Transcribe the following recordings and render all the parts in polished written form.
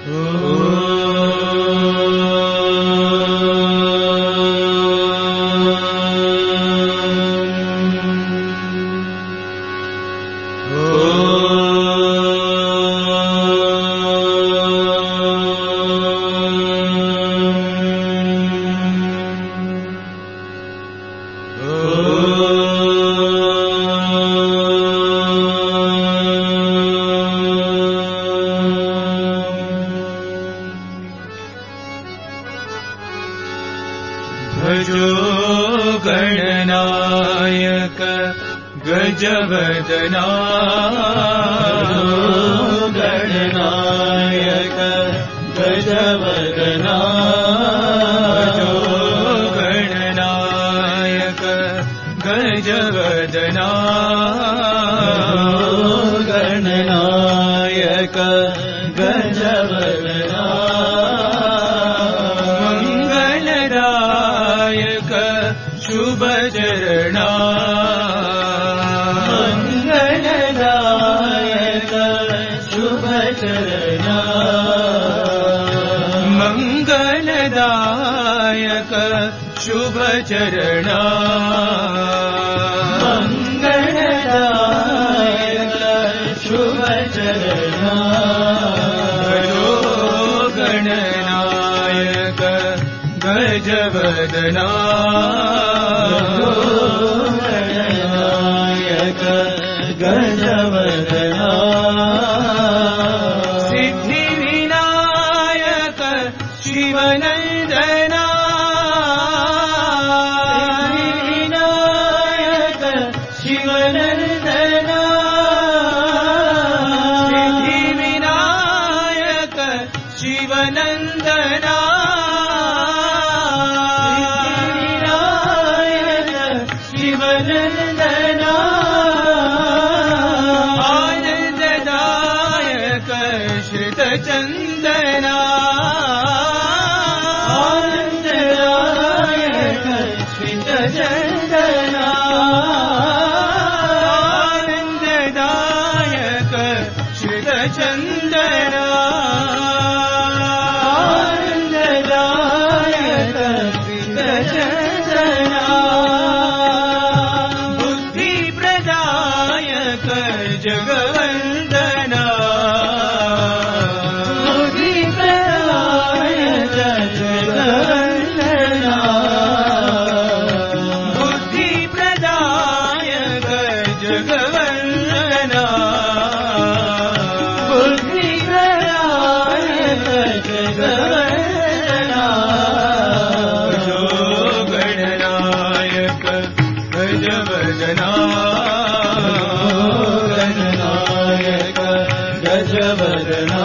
भजो गणनायक गजवदना गणनायक गजवदना भजो गणनायक गजवदना गणनायक गजवदना शुभचरणा मंगलदायक शुभचरणा मंगलदायक शुभचरणा मंगलदायक शुभचरणा भजो गणनायक गजवदना गणनायक गजवदना सिद्धिविनायक शिवनंदना सिद्धिविनायक शिवनंदना सिद्धिविनायक शिवनंदना शिवनंदना आनंददायक श्रितचंदना आनंददायक श्रितचंदना आनंददायक श्रितचंदना आनंददायक श्रितचंदना जगवंदना बुद्धिप्रदायक जगवंदना बुद्धिप्रदायक जगवंदना बुद्धिप्रदायक जगवंदना भजो गणनायक गजवदना गजवदना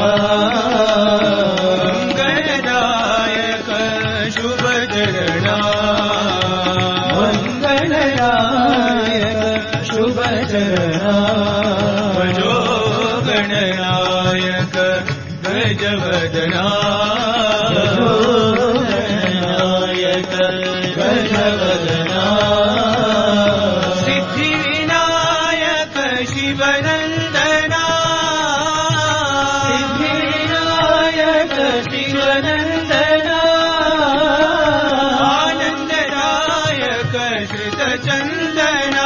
मंगलदायक शुभचरणा मंगलदायक शुभचरणा भजो गणनायक गजवदना गणनायक गजवदना सिद्धिविनायक शिवनंदना शिवनंदना आनंददायक श्रितचंदना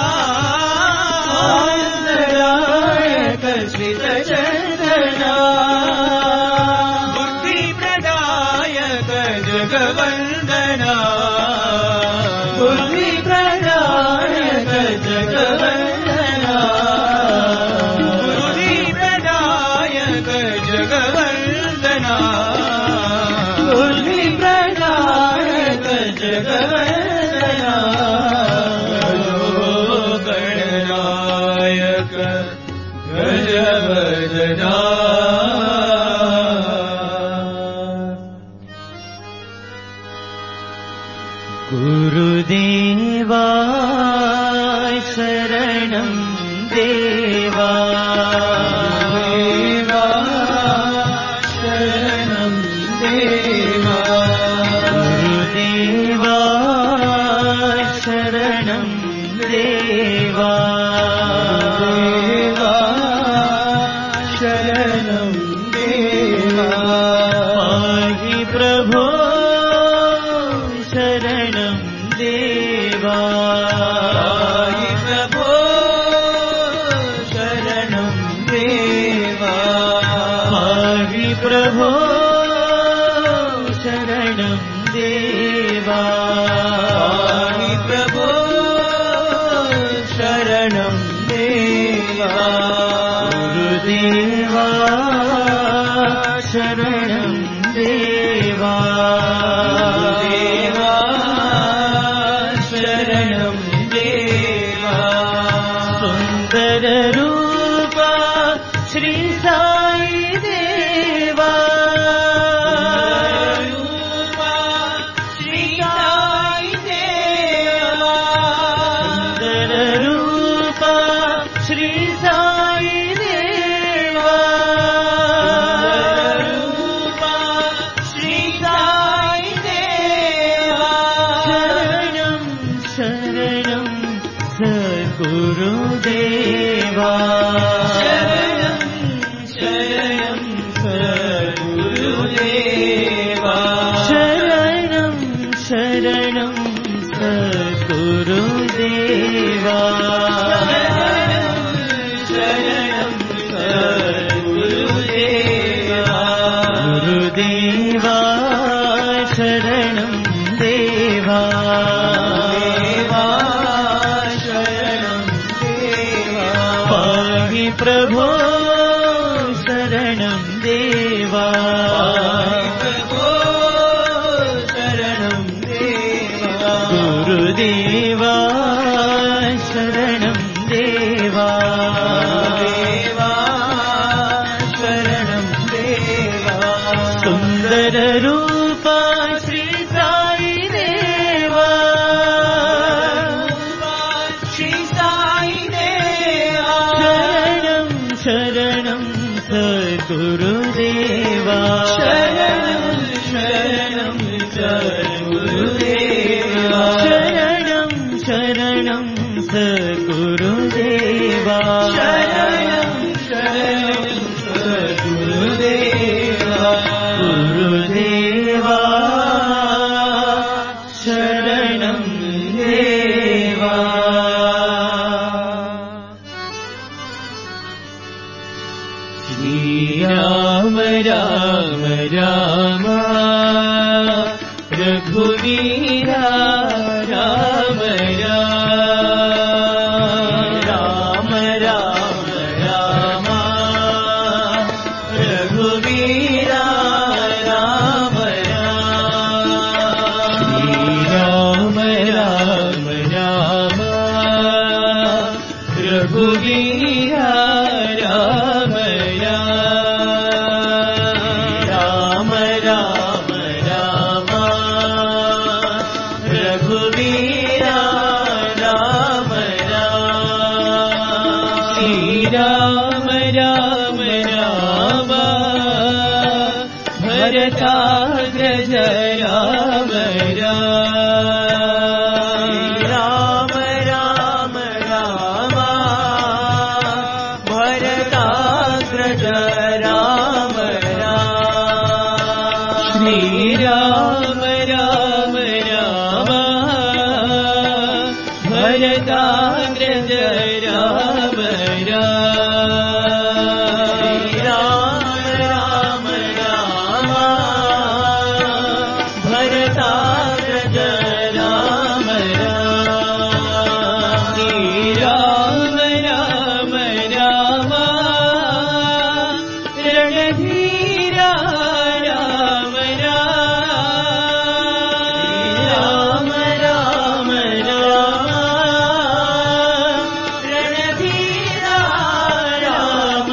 आनंददायक श्रितचंदना बुद्धिप्रदायक जगवंदना बुद्धिप्रदायक जगवंदना बुद्धिप्रदायक जगवंदना बुद्धिप्रदायक जगवंदना भजो गणनायक गजवदना गुरुदेवा शरणं देवा देवा शरणं देवा गुरुदेवा शरणं देवा देवा शरणं देवा प्रभो शरणं देवा पाहि प्रभो शरणं देवा पाहि प्रभो शरणं देवा पाहि प्रभो शरणं देवा गुरुदेवा शरणं देवा देवा शरणं देवा सुन्दर रूपा श्री साई देवा रूपा श्री साई देवा सुन्दर रूपा श्री साई देवा रूपा श्री साई देवा शरणं शरणं सद्गुरुदेवा शरणं शरणं सद्गुरुदेवा शरणं शरणं सद्गुरुदेवा शरणं सद्गुरुदेवा गुरुदेवा शरणं देवा देवा शरणं देवा पाहि प्रभो शरणं देवा प्रभो शरणं देवा गुरुदेवा शरणं देवा देवा शरणं देवा सुन्दर रूपा श्री साई देवा श्री साई देवा शरणं शरणं सद्गुरुदेवा शरणं शरणं सद्गुरुदेवा शरणं शरणं सद्गुरुदेवा शरणं शरणं सद्गुरुदेवा गुरुदेवा शरणं देवा श्रीराम राम राम रघुवीरा राम राम राम राम रघुवीरा राम राम राम राम रघुवीरा राम राम राम राम रघुवीरा राम श्री राम राम राम भरताग्रज राम राम राम राम भरताग्रज राम श्री राम राम राम भरताग्रज राम राम राम भरताग्रज राम राम राम राम रणधीरा राम राम राम राम रणधीरा राम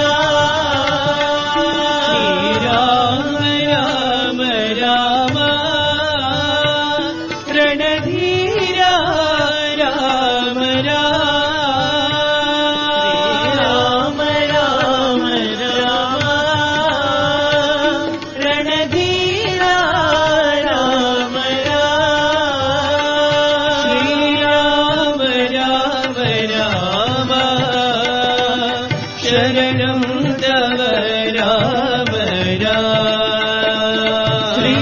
राम राम रणधीरा राम राम राम राम रणधीरा राम श्री राम राम राम शरणं तव राम श्री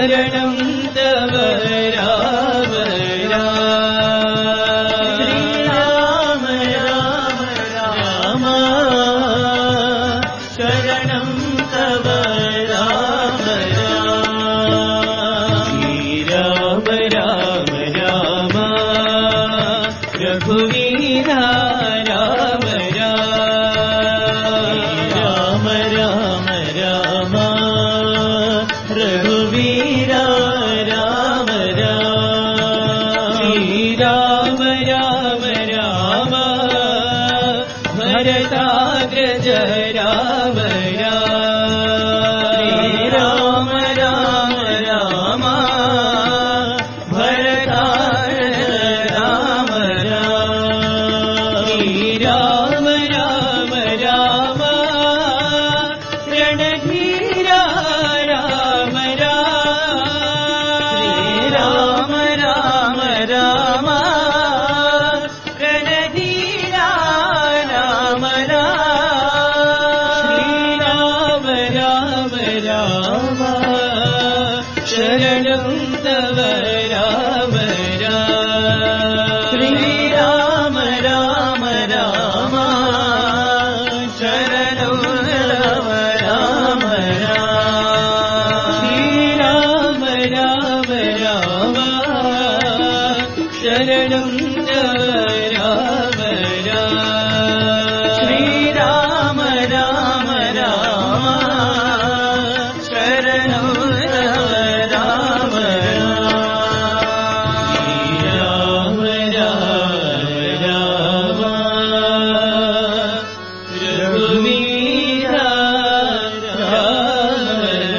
शरणं तव राम राम राम राम शरणं तव राम राम राम राम रघुवीरा राम राम राम राम रघुवीरा राम राम राम राम भरताग्रज राम राम राम राम भरताग्रज राम राम राम राम रणधीरा राम राम राम राम रणधीरा राम राम राम शरणं तव राम राम राम राम शरणं तव राम राम राम राम शरणं तव राम राम राम राम शरणं तव राम राम राम रघुवीरा राम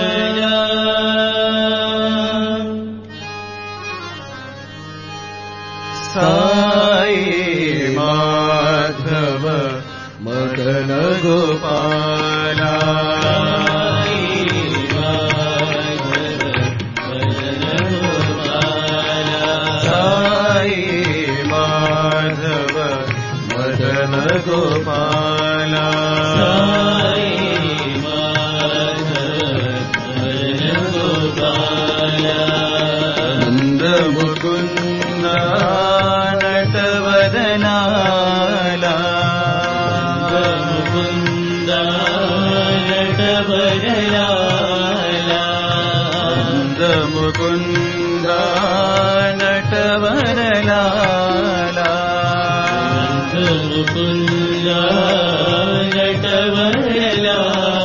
साई माधव मदन गोपाला साई माधव मदन गोपाला नंद मुकुंद नटवदनाला मुकुंद नटवरलाला नंद मुकुंद नटवरलाला मुकुंद नटवरलाला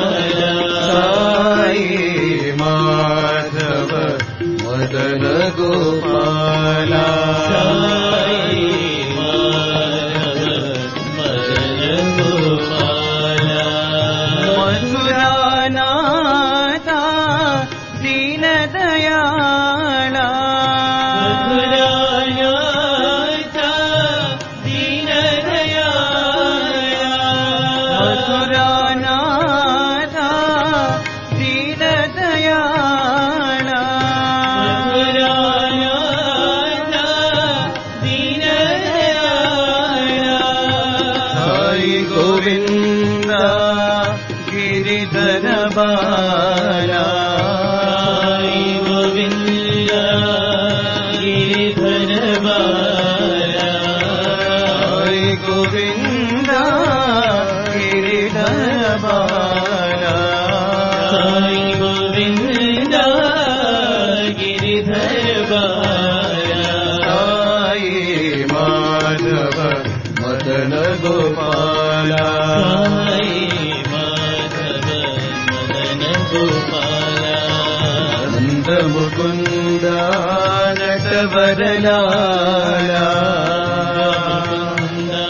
साई माधव मदन गोपाला साई माधव मदन गोपाला मथुरानाथा दीनदयाला मथुरानाथा दीनदयाला मथुरानाथा दीनदयाला मथुरानाथा दीनदयाला साई गोविंद गिरिधर बाला साई गोविंद गिरिधर बाला साई गोविंद गिरिधर बाला साई गोविंद गिरिधर बाला साई माधव मदन गोपाला साई माधव मदन गोपाला नंद मुकुंद नटवरलाला मुकुंद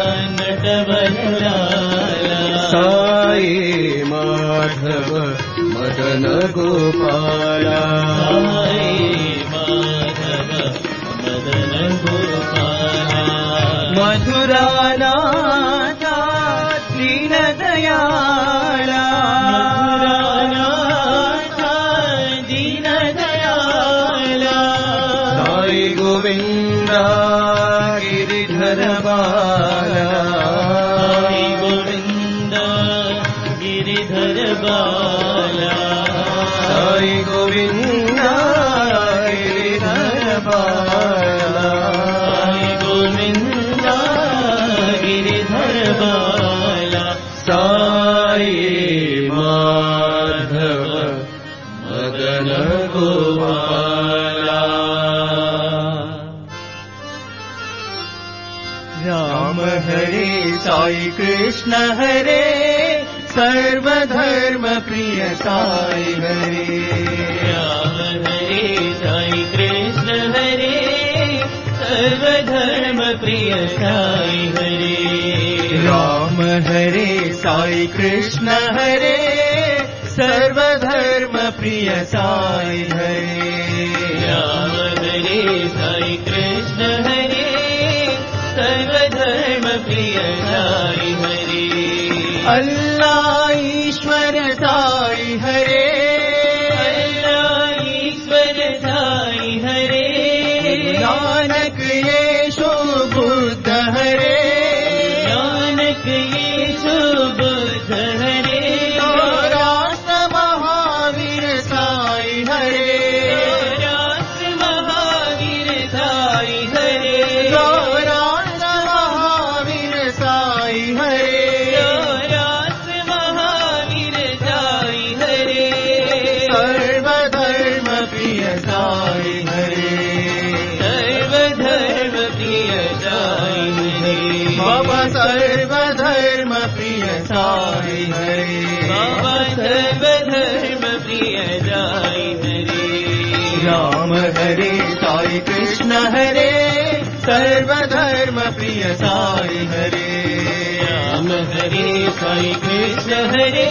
नटवरलाला साई माधव मदन गोपाला साई माधव मदन गोपाला मथुरानाथा दीनदयाला मथुरानाथा दीनदयाला साई गोविंद गिरिधर बाला साई गोविंद गिरिधर बाला साई गोविंद साई माधव मदन गोपाला। राम हरे साई कृष्ण हरे सर्वधर्म प्रिय साई हरे। राम हरे साई कृष्ण हरे सर्वधर्म प्रिय साई हरे। राम हरे साई कृष्ण हरे सर्वधर्म प्रिय साई हरे। राम हरे साई कृष्ण हरे सर्वधर्म प्रिय साई हरे। अल्लाह ईश्वर साई हरे। अल्लाह ईश्वर साई हरे। नानक येशु बुद्ध हरे। नानक येशु बुद्ध हरे। राष्ट्र महावीर साई हरे। राष्ट्र महावीर साई हरे। राष्ट्र महावीर साई हरे। राष्ट्र महावीर साई हरे। सर्वधर्म प्रिय साई हरे। सर्वधर्म प्रिय साई हरे। बाबा सर्वधर्म प्रिय साई हरे। बाबा सर्वधर्म प्रिय साई हरे। राम हरे साई कृष्ण हरे सर्वधर्म प्रिय साई हरे। राम हरे साई कृष्ण हरे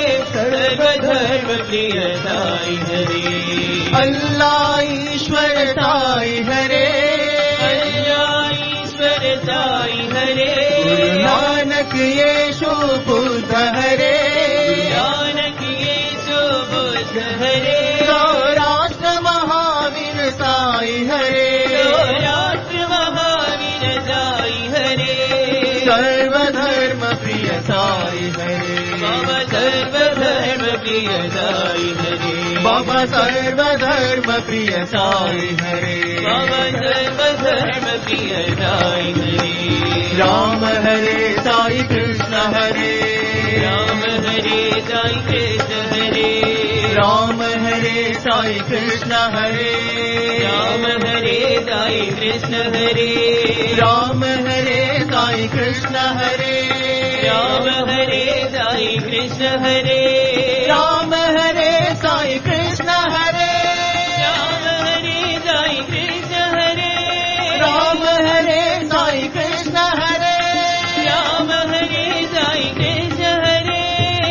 सर्वधर्म प्रिय साई हरे। अल्लाह ईश्वर साई हरे। अल्लाह ईश्वर साई हरे। नानक येशु बुद्ध हरे। नानक येशु बुद्ध हरे। राष्ट्र महावीर साई हरे। राष्ट्र महावीर साई हरे। सर्वधर्म प्रिय साई हरे। बाबा सर्वधर्म प्रिय साई हरे। बाबा सर्वधर्म प्रिय साई हरे। बाबा सर्वधर्म प्रिय साई हरे। राम हरे साई कृष्ण हरे। राम हरे साई कृष्ण हरे। राम हरे साई कृष्ण हरे। राम हरे साई कृष्ण हरे। राम हरे साई कृष्ण हरे। राम हरे साई कृष्ण हरे। राम हरे साई कृष्ण हरे। राम हरे साई कृष्ण हरे। राम हरे साई कृष्ण हरे। राम हरे साई कृष्ण हरे।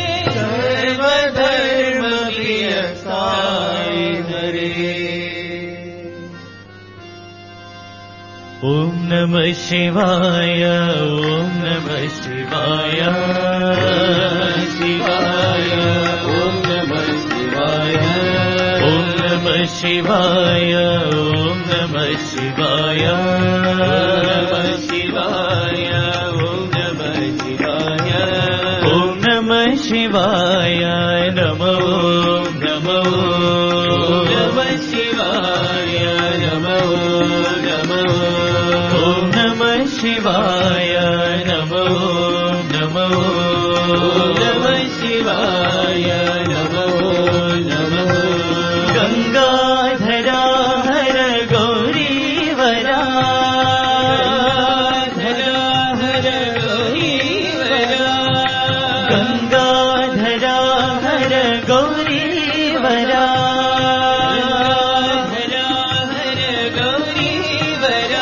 सर्वधर्म प्रिय साई हरे। ओम नमः शिवाय। ओम नमः शिवाय। शिवाय। ओम नमः शिवाय। ओम नमः शिवाय। ओम नमः शिवाय। नमः शिवाय। ओम नमः शिवाय। ओम नमः शिवाय। नमो नमो नमः शिवाय। नमो नमो ओम नमः शिवाय। नमो नमो नमः शिवाय। नमो नमो गंगाधरा हर गौरीवरा। गंगाधरा हर गौरीवरा। गंगाधरा हर गौरीवरा। गंगाधरा हर गौरीवरा।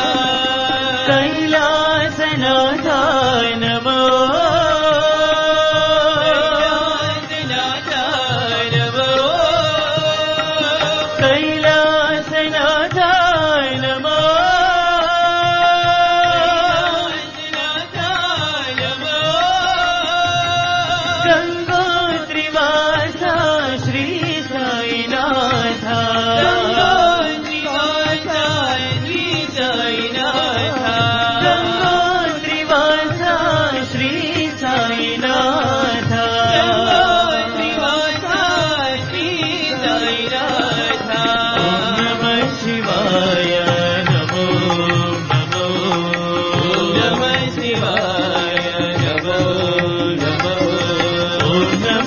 कैलासनाथा नमो। कैलासनाथा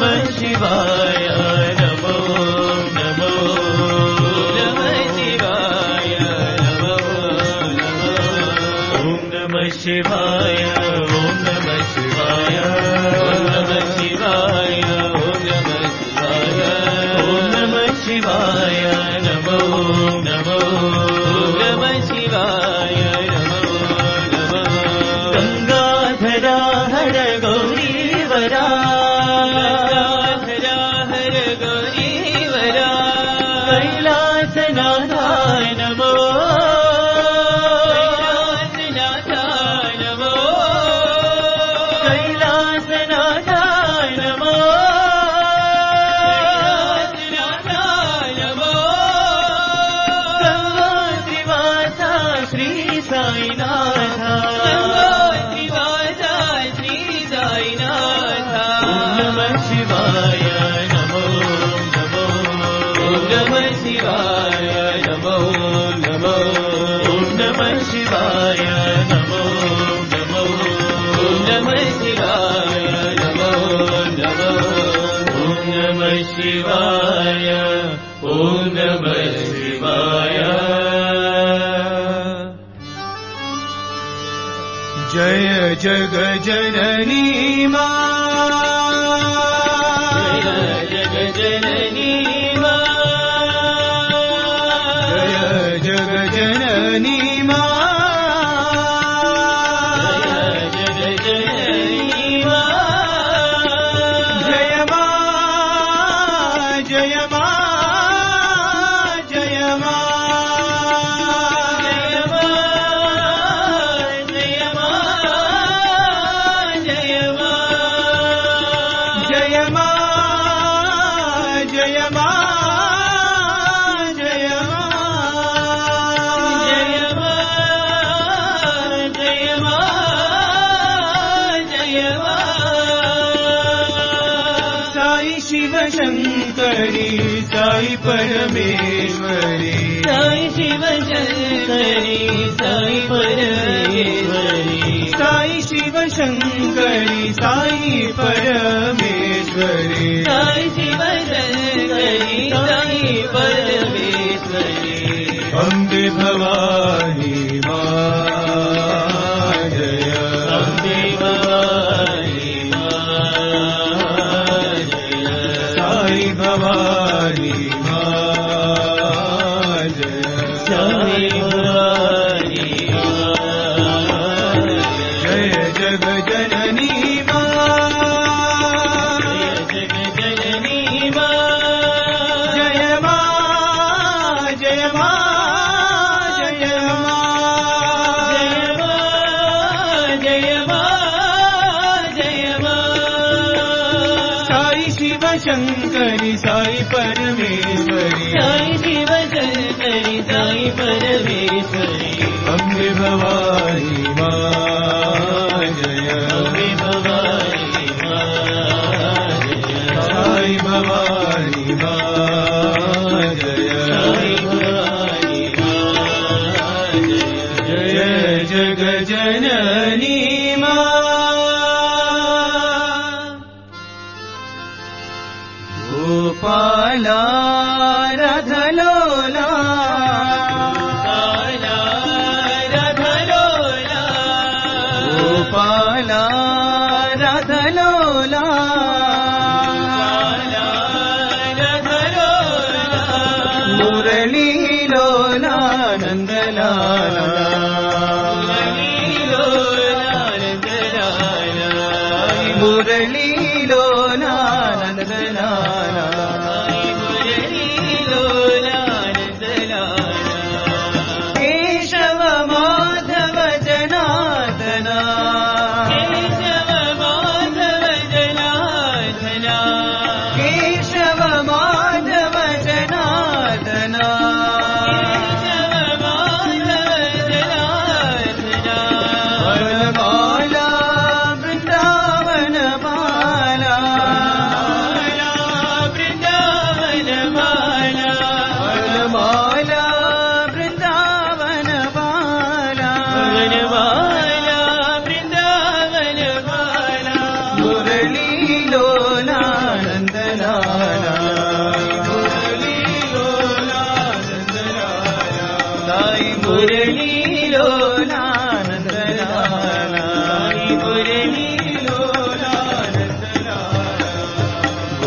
शिवाय नमो नमो नमः शिवाय नमो नमो ओम नमः शिवाय ओम नमः शिवाय ओम नमः शिवाय ओम नमः शिवाय ओम नमः शिवाय नमो नमो नमः शिवाय नमो नमो गंगाधरा हर गौरीवरा गंगाधरा हर गौरीवरा कैलासनाथाय नमो कैलासनाथाय नमो कैलासनाथाय नमो कैलासनाथाय नमो गंगोत्रिवासा श्री साईनाथ गंगोत्रिवासा श्री साईनाथ ओम नमः शिवाय नमो नमो ओम नमः शिवाय नमो नमो ओम नमः शिवाय नमो नमो ओम नमः शिवाय नमो नमो ओम नमः शिवाय ओम नमः शिवाय जय जग जननी मां जय जग जननी मां जय जग जननी मां जय जग जननी मां जय मां जय मां जय मां शंकरी साई परमेश्वरी साई शिव शंकरी साई परमेश्वरी साई शिव शंकरी साई परमेश्वरी साई शिव शंकरी साई परमेश्वरी अम्बे भवानी मां जय अम्बे भवानी मां जय साई भवानी मां जय साई भवानी मां जय जग जननी मां जय जग जननी मां जय मां जय मां जय मां जय मां जय मां साई शिव शंकरी साई परमेश्वरी साई शिव शंकरी साई परमेश्वरी अम्बे भवानी मां जय अम्बे भवानी मां जय साई भवानी मां जय साई भवानी मां जय जय जग जननी मां गोपाला राधलोला काला रघलोला गोपाला राधलोला काला रघलोला मुरली लोला नंदलाला मुरली लोला नंदलाला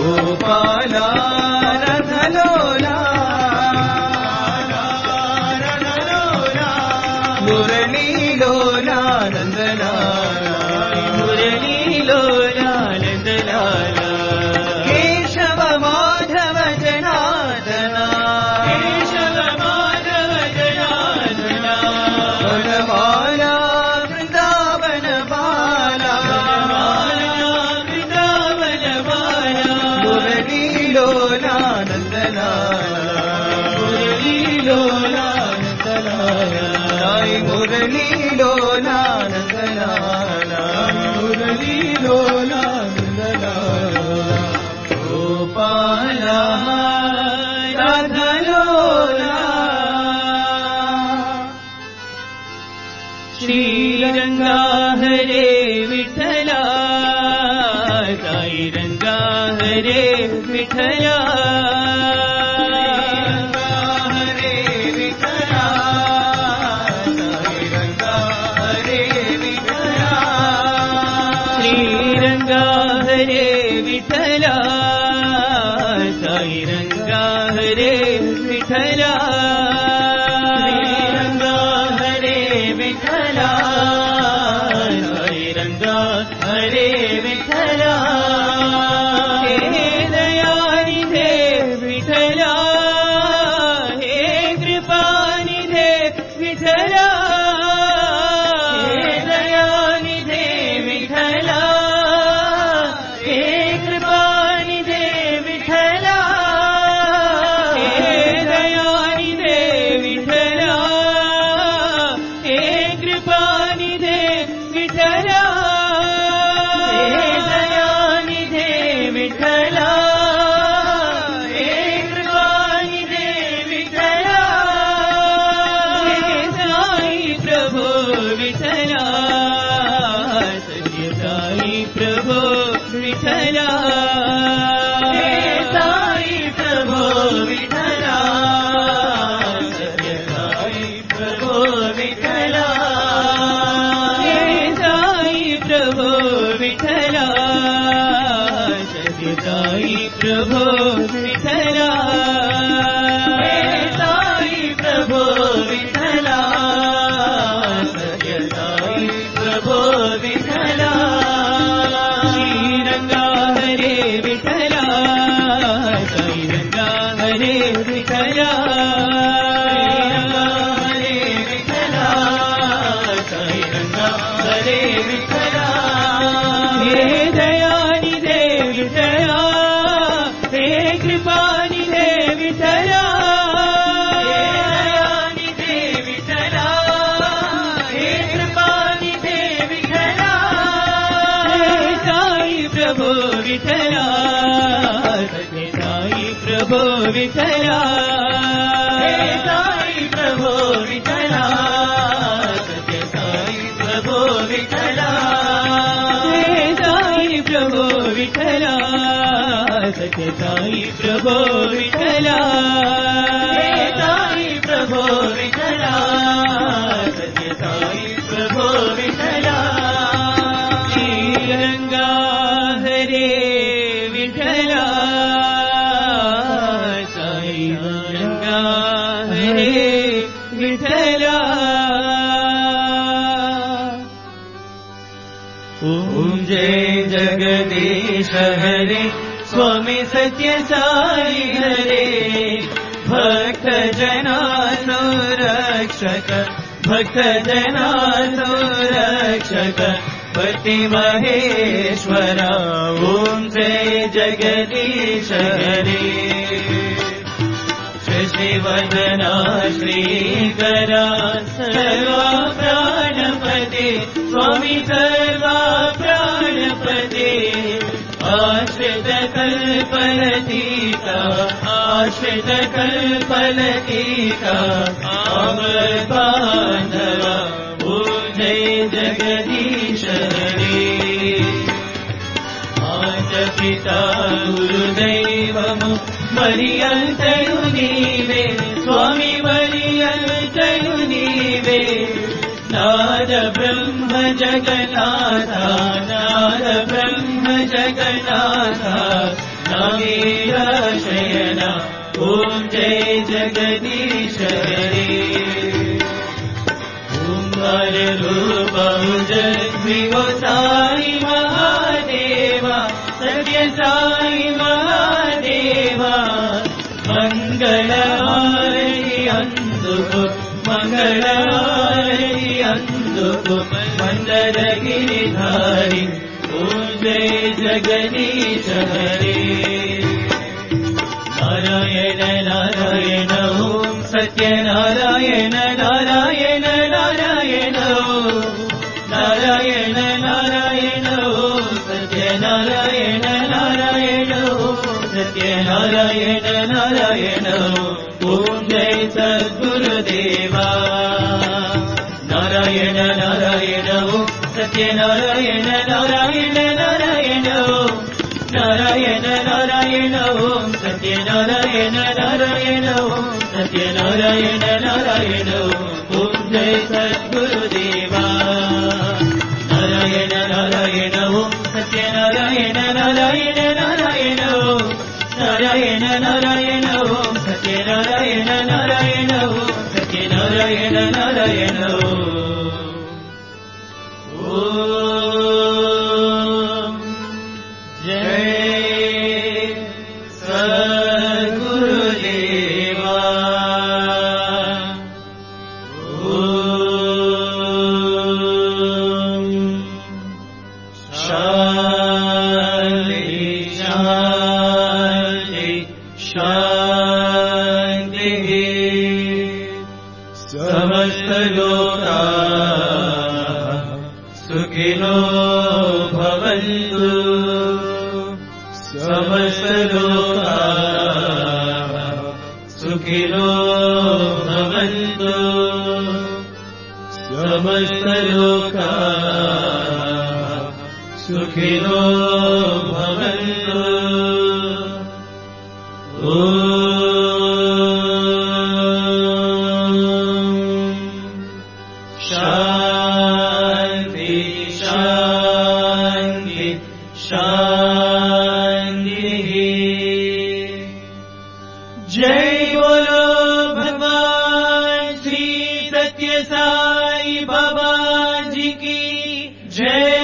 గోపాల రథలోలా మురళీలోలా నందలాలా మురళీలోలా నందలాలా కేశవ మాధవ జనార్దన కేశవ మాధవ జనార్దన వనమాల బృందావన బాల బృందావన బాల మురళీలోలా నందలాలా మురళీలోలా నందలాలా మురళీలోలా నందలాలా మురళీలోలా నందలాలా గోపాల రాధలోలా శ్రీరంగా హరే విఠలా సాయి రంగా హరే విఠలా హరే విఠలా సాయి రంగా హరే విఠలా శ్రీరంగా హరే విఠలా సాయి రంగా హరే విఠలా శ్రీరంగా హరే విఠలా సాయి రంగా హరే విఠలా హే దయానిధే విఠలా హే కృపానిధే విఠలా హే దయానిధే విఠలా హే కృపానిధే విఠలా హే దయానిధే విఠలా హే కృపానిధే విఠలా హే దయానిధే విఠలా హే కృపానిధే విఠలా హే సాయి ప్రభు విఠలా సత్య సాయి ప్రభు విఠలా హే సాయి ప్రభు విఠలా సత్య సాయి ప్రభు విఠలా హే సాయి ప్రభు విఠలా సత్య సాయి ప్రభు విఠలా హే సాయి ప్రభు విఠలా సత్య సాయి ప్రభు విఠలా శ్రీరంగా హరే విఠలా సాయి రంగా హరే విఠలా హరే విఠలా సాయి రంగా హరే విఠలా హే దయానిధే విఠలా హే కృపానిధే విఠలా హే దయానిధే విఠలా హే కృపానిధే విఠలా హే సాయి ప్రభు విఠలా సత్య సాయి ప్రభు విఠలా హే సాయి ప్రభు విఠలా సత్య సాయి ప్రభు విఠలా హే సాయి ప్రభు విఠలా సత్య సాయి ప్రభు విఠలా హే సాయి ప్రభు విఠలా సత్య సాయి ప్రభు విఠలా శ్రీరంగా హరే విఠలా సాయి రంగా హరే విఠలా ఓం జయ జగదీశ హరే స్వామి సత్య సాయి హరే భక్త జనా సంరక్షక భక్త జనా సంరక్షక పతి మహేశ్వర ఓం జయ జగదీశ హరే శశివదనా శ్రీకరా సర్వా ప్రాణపతే స్వామి సర్వా ప్రాణపతే ఆశ్రిత కల్పలతీకా ఆశ్రిత కల్పలతీకా అమర్ బాంధవ ఓం జయ జగదీశ హరే మాత పితా గురుదైవము మరియంతయు నీవే స్వామి మరియంతయు నీవే నాద బ్రహ్మ జగన్నాథ నాద బ్రహ్మ జగన్నాథ నాద महावीर शयन ओम जय जगदीश हरे ओंकार रूप जगद्विगो साई महादेवा सत्य साई महादेवा मंगलहारति अंदुको मंगलहारति अंदुको मंदर गिरिधारी ओम जय जगदीश हरे नारायण नारायण ओम सत्य नारायण नारायण नारायण नारायण नारायण ओम सत्य नारायण नारायण सत्य नारायण नारायण ओम जय सद्गुरुदेवा नारायण नारायण ओम सत्य नारायण नारायण नारायण नारायण नारायण ओम सत्य नारायण नारायण ओम सत्य नारायण नारायण ओम जय सद्गुरुदेवा नारायण नारायण ओम सत्य नारायण नारायण नारायण नारायण नारायण ओम सत्य नारायण नारायण ओम सत्य नारायण नारायण ओम जय सद्गुरुदेवा ओम शांति शांति शांति समस्त लोका सुखिनो भवन्तु समस्त लोका सुखिनो भवन्तु समस्त लोका सुखिनो भवन्तु शांति शांति शांति जय बोलो भगवान श्री सत्य साई बाबा जी की जय।